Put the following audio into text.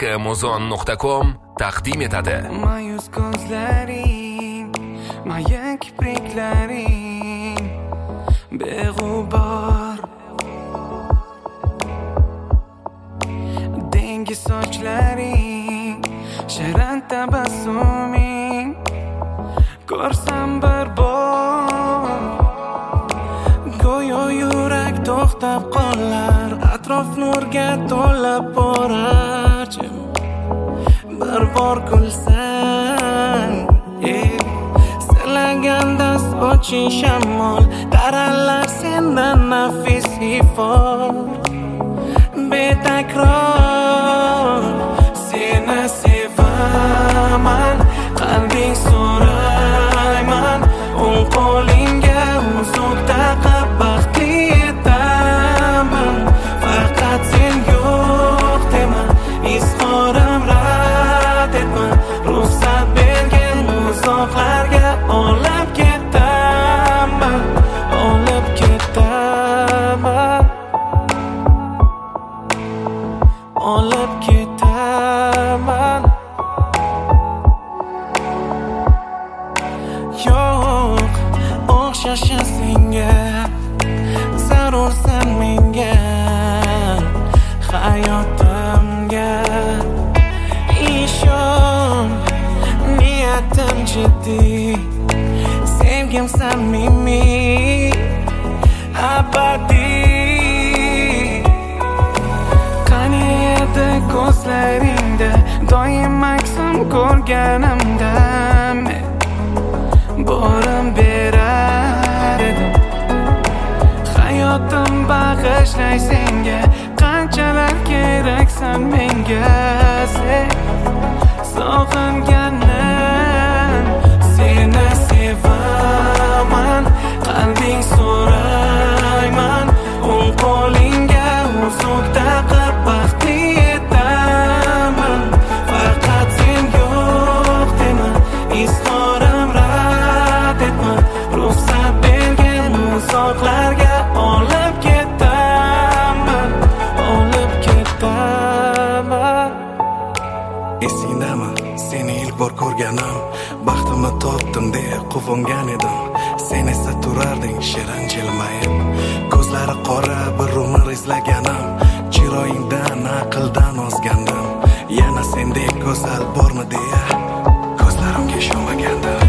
muzon.com taqdim etadi. Mayus ko'zlaring, mayek kipriklaring beg'ubor, dengiz sochlaring, shirin tabassuming ko'rsam bir bor, go'yo yurak to'xtab qolar, atrof nurga to'lib borar. Bir bor kulsang, silaganda soching shamol, taralar sendan nafis ifor. Betakror seni sevaman, qalbing so'rayman, o'ng qo'lingga uzuk taqib baxtli etaman. Faqat sen yo'q dema, izhorim rad etma, ruxsat bergin uzoqlarga olib ketaman, olib ketaman, olib ketaman. Yo'q, o'xshashin senga, zarursan menga, hayotimga. Ishon, niyatim jiddiy, sevgim samimiy, abadiy. Qani edi ko'zlaringda doim aksam ko'rganimda, men borim berar edim. Hayotim bag'ishlay senga, qanchalar keraksan menga. Sen sog'inganim, seni sevaman, qalbing so'rayman, o'ng qo'lingga uzuk taqib baxtli etaman. Faqat sen yo'q dema, izhorim rad etma, ruxsat bergin uzoqlarga olib ketaman, olib ketaman. Esingdami seni ilk bor ko'rganim, baxtimni topdim deb quvongan edim. Sen esa turarding shirin jilmayib, ko'zlari qora bir umr izlaganim, chiroyingdan aqldan ozgandim. Yana sendek go'zal bormi deya ko'zlarimga ishonmagandim.